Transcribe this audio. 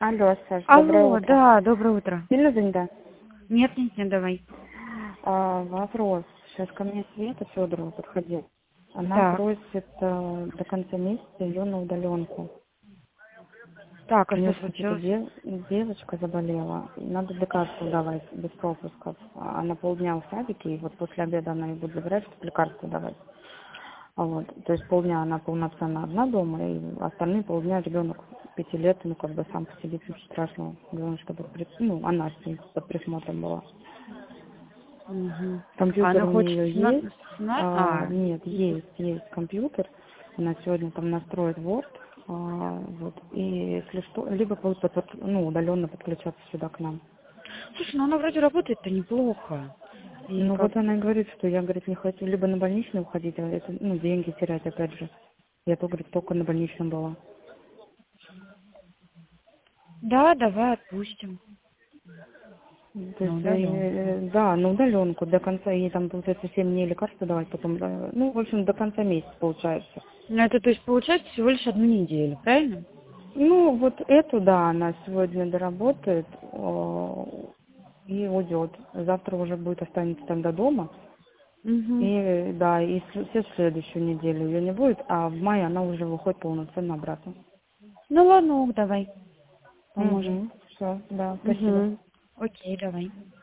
Алло, Саш, доброе Алло, утро. да, доброе утро. Сильно занята? Нет, давай. Вопрос. Сейчас ко мне Света Федорова подходила. Она Так, просит до конца месяца ее на удаленку. так, У а что нее какая-то случилось? девочка заболела. Надо лекарства давать без пропусков. Она полдня в садике, и вот после обеда она ее будет забирать, чтобы лекарства давать. Вот. То есть полдня она полноценно одна дома, и остальные полдня ребенок 5 лет, ну как бы сам посидит, ничего страшного. Главное, чтобы она с ним под присмотром была. Угу. А Компьютер она у хочет нее есть. Нет, Угу. есть компьютер. Она сегодня там настроит Word. Вот. И если что, либо будет удаленно подключаться сюда к нам. Слушай, ну она вроде работает-то неплохо. И Ну как... вот она и говорит, что я, говорит, не хочу либо на больничный уходить, а это, деньги терять опять же. Я то, говорит, только на больничном была. Да, давай отпустим. То На есть, удаленку. да, на удаленку до конца, ей там, получается, 7 дней лекарства давать, потом, в общем, до конца месяца получается. Ну это то есть получается всего лишь 1 неделю, правильно? Ну, вот эту, да, она сегодня доработает и уйдет. Завтра уже будет останется там до дома. Угу. И, да, и все следующую неделю ее не будет, а в мае она уже выходит полноценно обратно. Ну ладно, давай. Поможем. Угу, все, да, спасибо. Угу. Окей, давай.